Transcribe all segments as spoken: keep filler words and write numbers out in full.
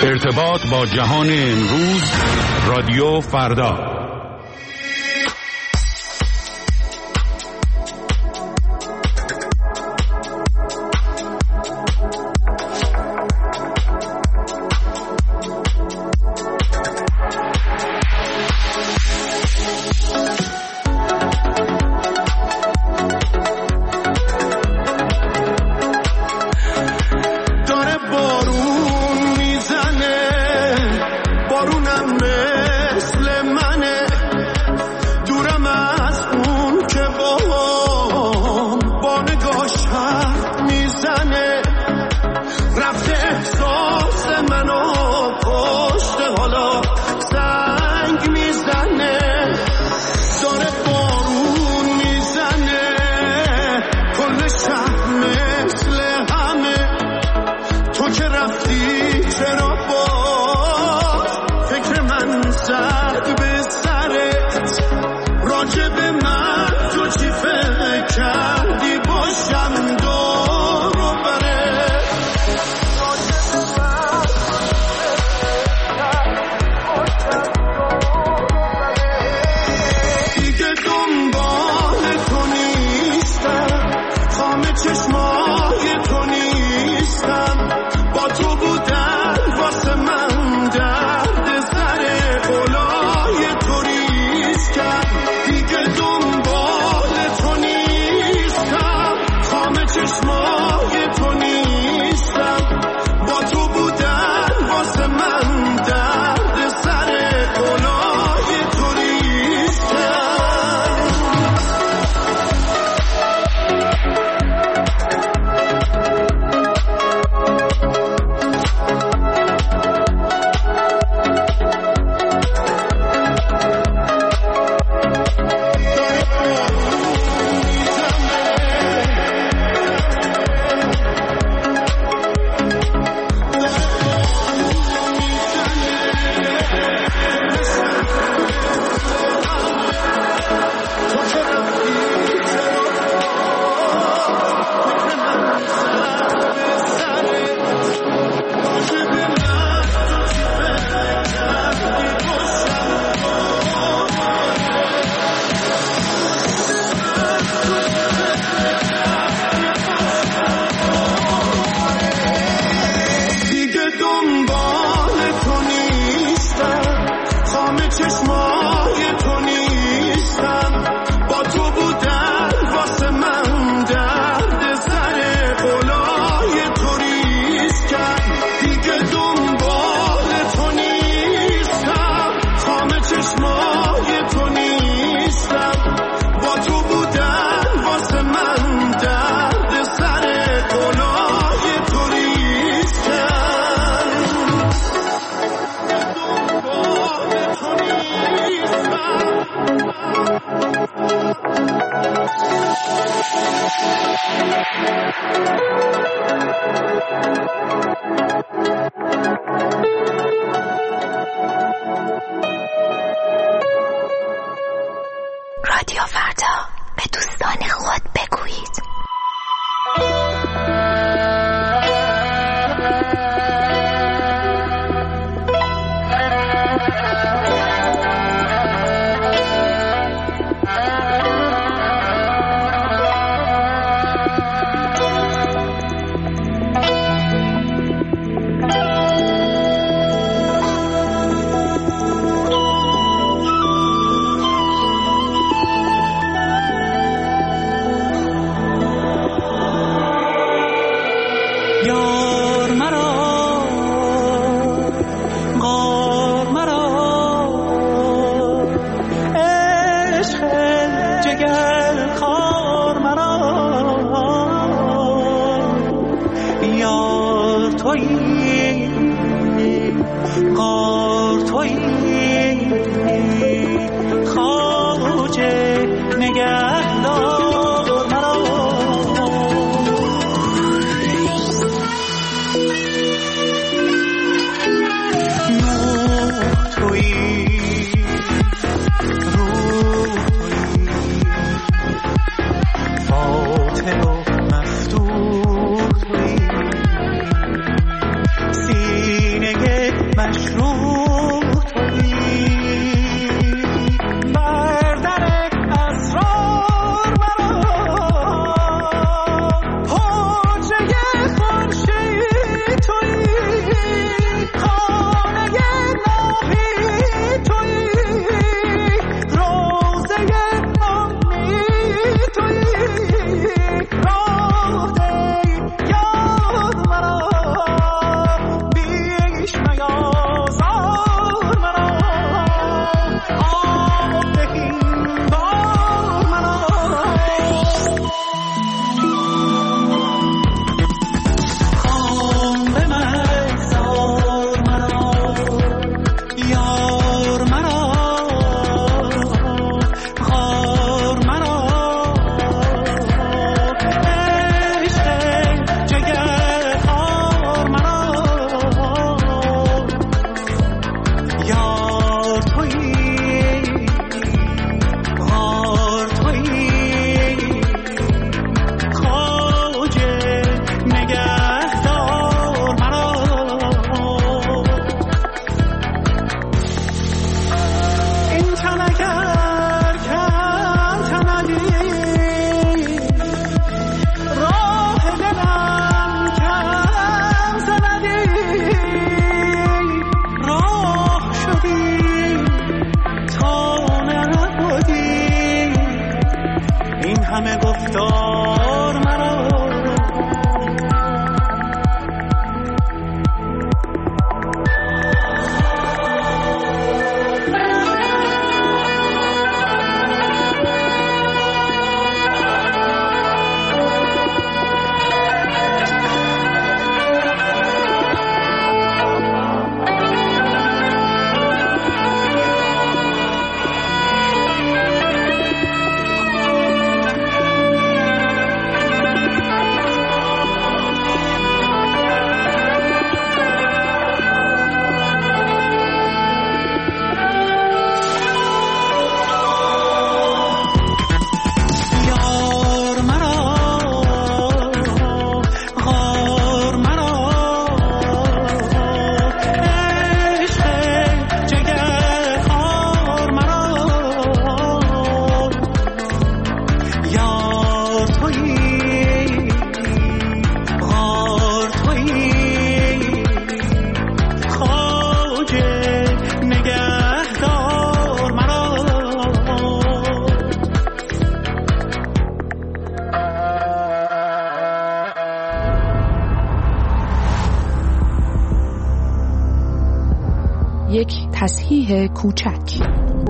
ارتباط با جهان امروز، رادیو فردا. رادیو فردا، به دوستان خود بگویید. یک تصحیح کوچک.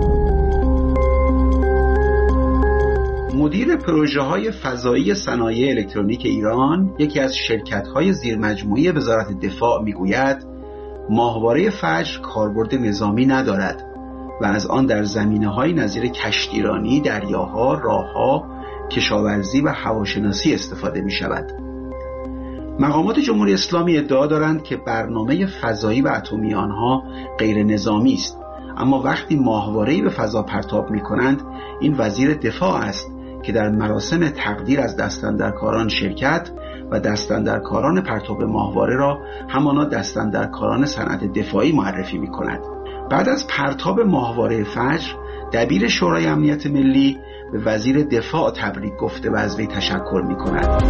مدیر پروژه‌های فضایی صنایع الکترونیک ایران، یکی از شرکت‌های زیرمجموعه وزارت دفاع، میگوید ماهواره فجر کاربرد نظامی ندارد و از آن در زمینه‌های نظیر کشتیرانی، دریاها، راه‌ها، کشاورزی و هواشناسی استفاده می‌شود. مقامات جمهوری اسلامی ادعا دارند که برنامه فضایی و اتمی آنها غیر نظامی است، اما وقتی ماهواره‌ای به فضا پرتاب می‌کنند این وزیر دفاع است که در مراسم تقدیر از دستاندرکاران شرکت و دستاندرکاران پرتاب ماهواره را همانا دستاندرکاران صنعت دفاعی معرفی می‌کند. بعد از پرتاب ماهواره فجر، دبیر شورای امنیت ملی به وزیر دفاع تبریک گفته و از وی تشکر می‌کند.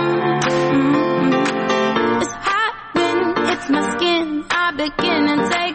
Begin and take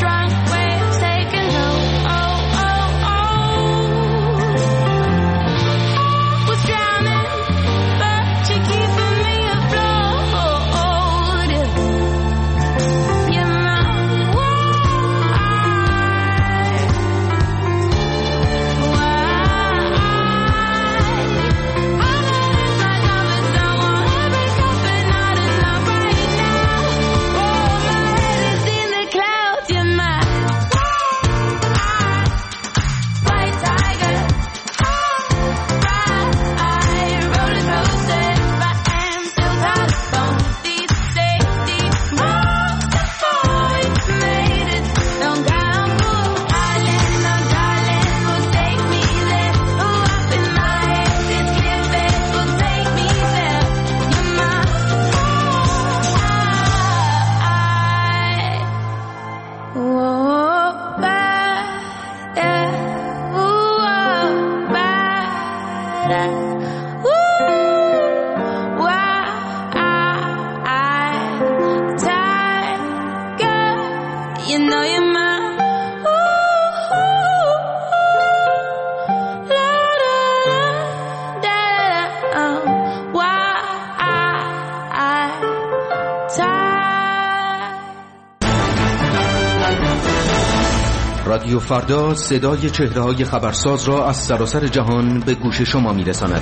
رادیو فردا صدای چهره‌های خبرساز را از سراسر جهان به گوش شما می‌رساند.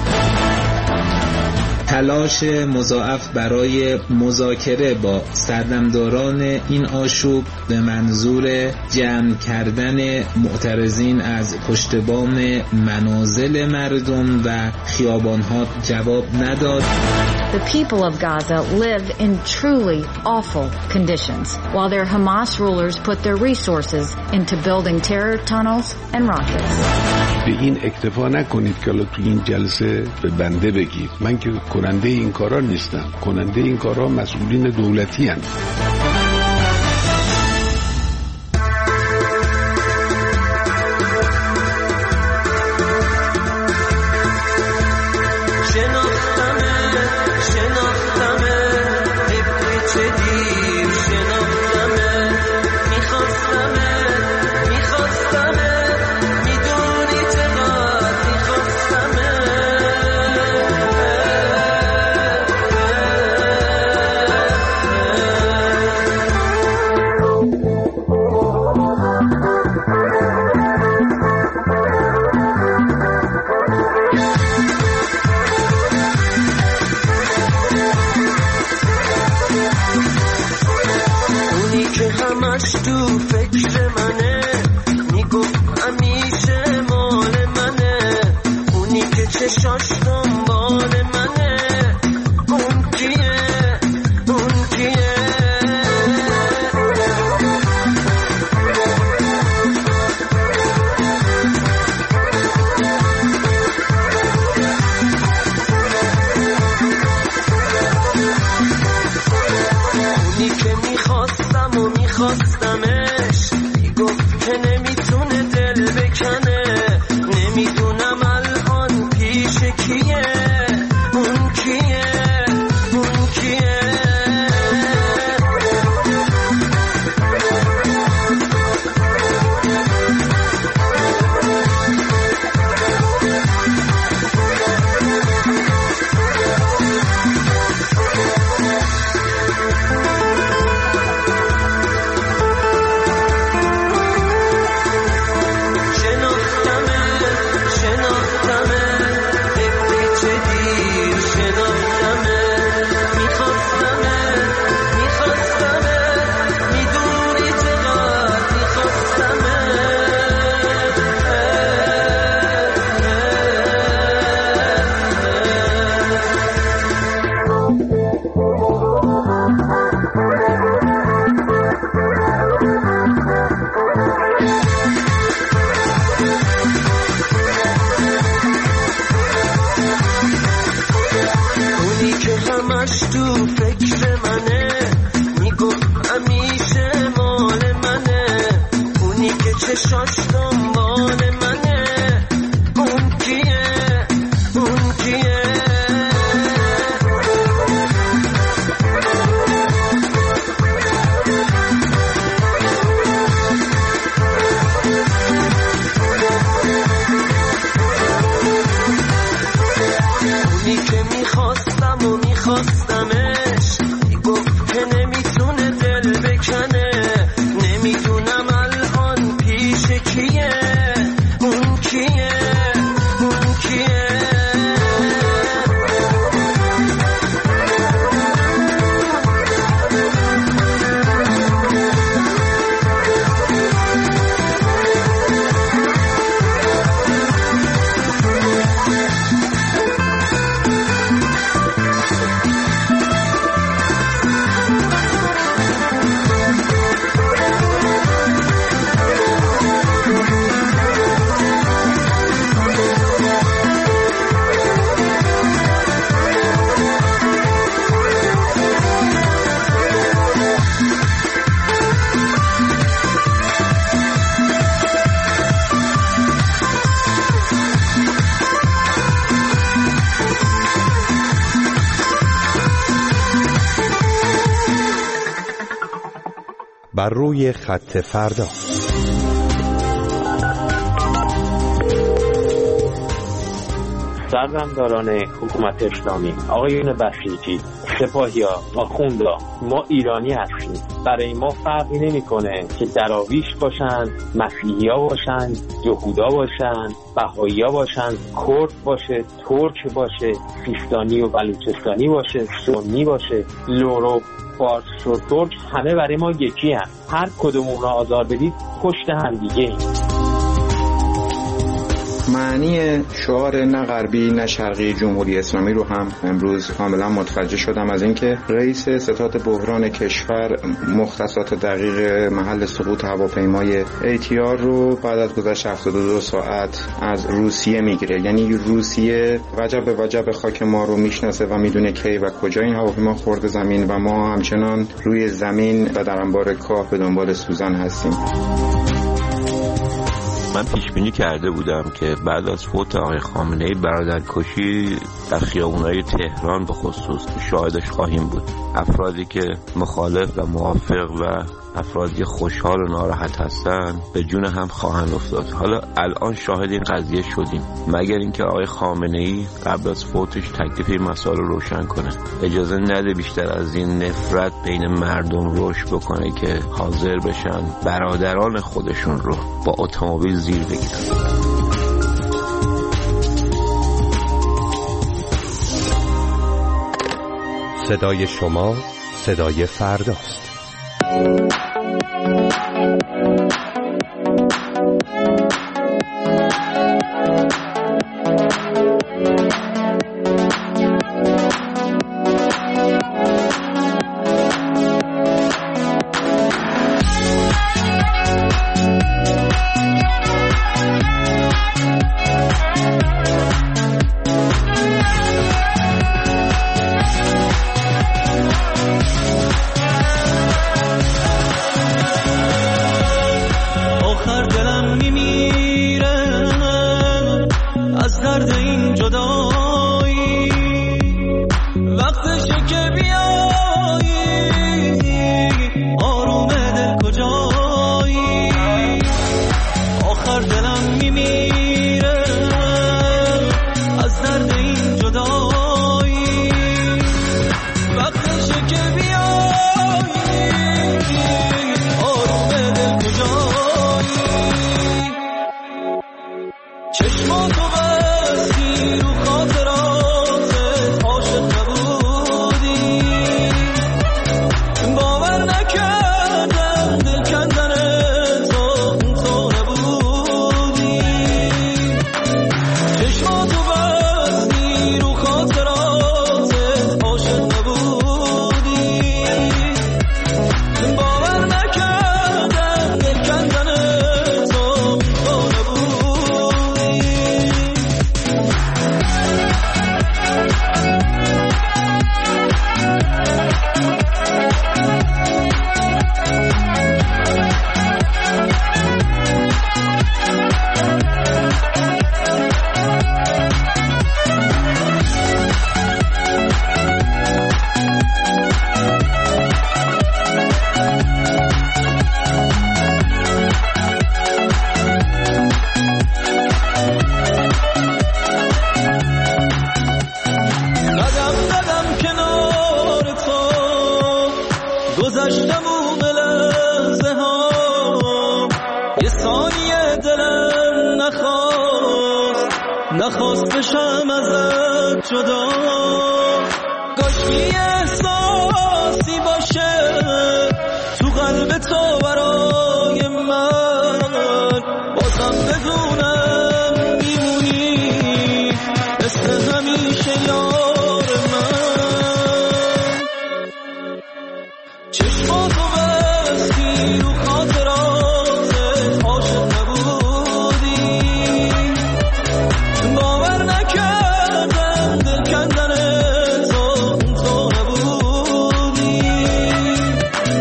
تلاش مضاعف برای مذاکره با سردمداران این آشوب به منظور جمع کردن معترضین از پشت بام منازل مردم و خیابان‌ها جواب نداد. The people of Gaza live in truly awful conditions, while their Hamas rulers put their resources into building terror tunnels and rockets. به این اکتفا نکنید که الان تو این جلسه به بنده بگید. من که کننده این کارا نیستم. کننده این کارا مسئولین دولتی هستند. بر روی خط فردا. سردمداران حکومت اسلامی، آقایون بسیجی، سپاهیا، آخوندا، ما ایرانی هستیم. برای ما فرقی نمی‌کنه که دراویش باشن، مسیحی‌ها باشن، یهودا باشن، بهائی‌ها باشن، کرد باشه، ترک باشه، سیستانی و بلوچستانی باشه، سنی باشه، لورو، فارس و ترک، همه برای ما یکی هست. هر کدوم اون را آزار بدید پشت هم دیگه ایم. معنی شعار نه غربی نه شرقی جمهوری اسلامی رو هم امروز کاملا متوجه شدم، از اینکه رئیس ستاد بحران کشور مختصات دقیق محل سقوط هواپیمای ای تی آر رو بعد از گذشت هفتاد و دو ساعت از روسیه میگیره. یعنی روسیه وجب به وجب خاک ما رو میشناسه و میدونه کی و کجا این هواپیما خورده زمین و ما همچنان روی زمین و در انبار کاه به دنبال سوزن هستیم. من پیش بینی کرده بودم که بعد از فوت آقای خامنه‌ای برادرکشی در خیابان‌های تهران به خصوص شاهدش خواهیم بود. افرادی که مخالف و موافق و افرادی خوشحال و ناراحت هستن به جون هم خواهند افتاد. حالا الان شاهد این قضیه شدیم، مگر اینکه آقای خامنه‌ای قبل از فوتش تکلیف این مسائل رو روشن کنه. اجازه نده بیشتر از این نفرت بین مردم رشد بکنه که حاضر بشن برادران خودشون رو با اتومبیل زیر بگیرن. صدای شما صدای فرداست.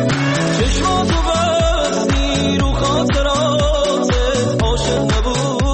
چشماتو بستی رو خاطراتت عاشق نبود.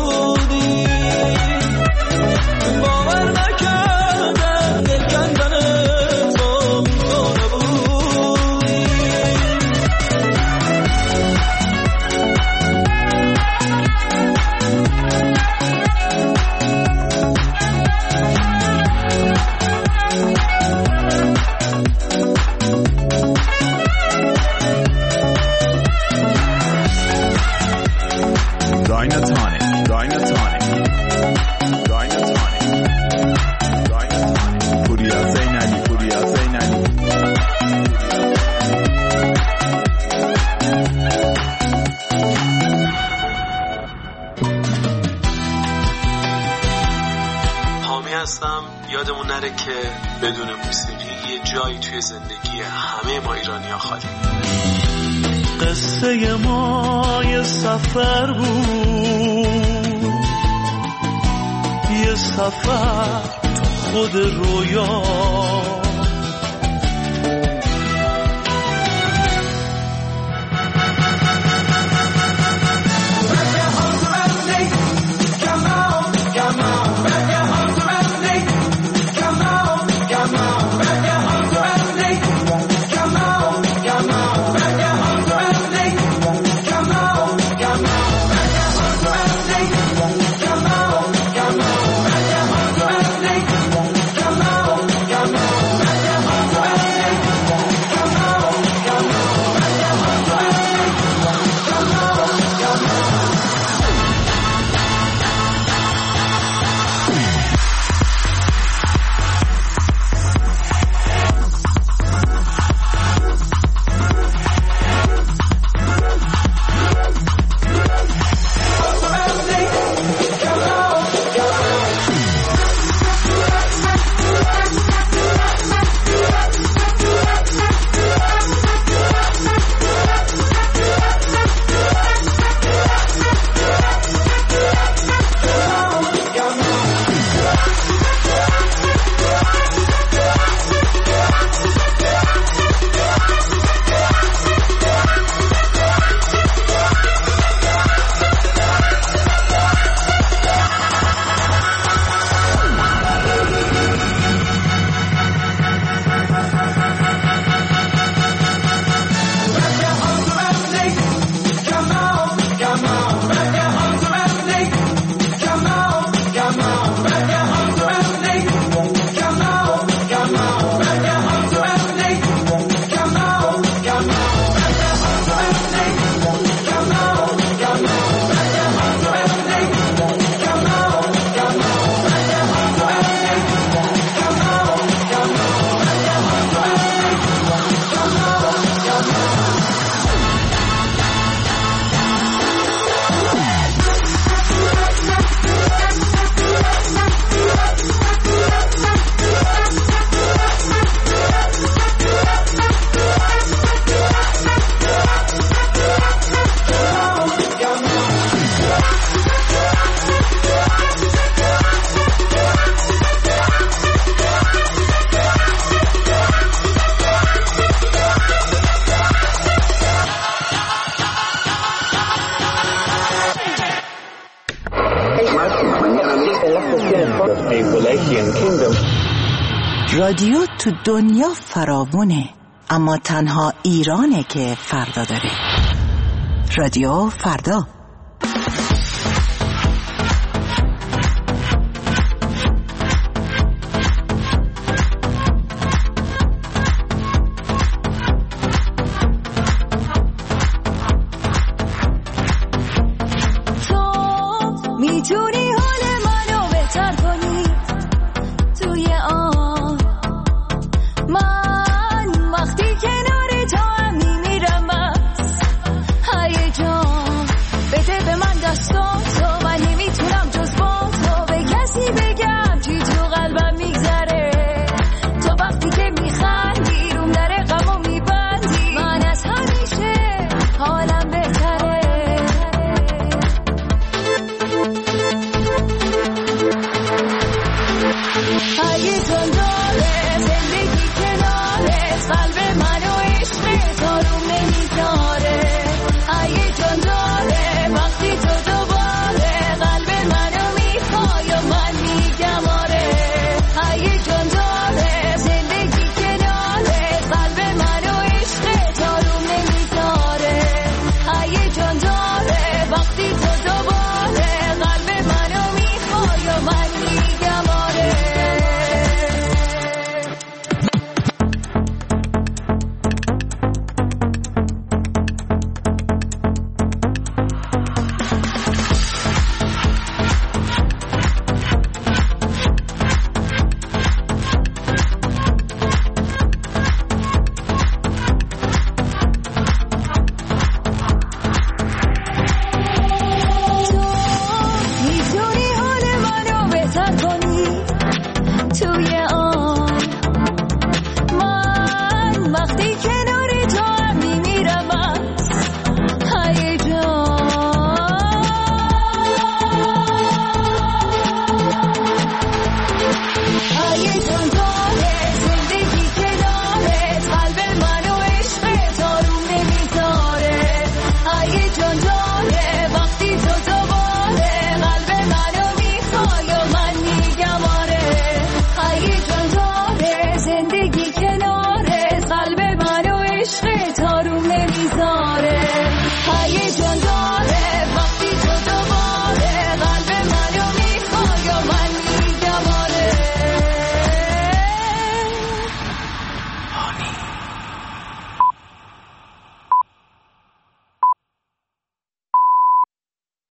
Dynatonic, Dynatonic, Dynatonic, Dynatonic. Puriya Zainali, Puriya Zainali. حامی هستم. یادمون نره که بدون موسیقی یه جایی توی زندگی همه ما ایرانی‌ها خالی. قصه ما یه سفر بود، یه سفر خود رویا. رادیو تو دنیا فراوونه، اما تنها ایرانه که فردا داره. رادیو فردا. تو میتونی حال منو بهتر کنی توی آن، من وقتی کنار تو هم میمیرم از هیجان. بده به من دستاتو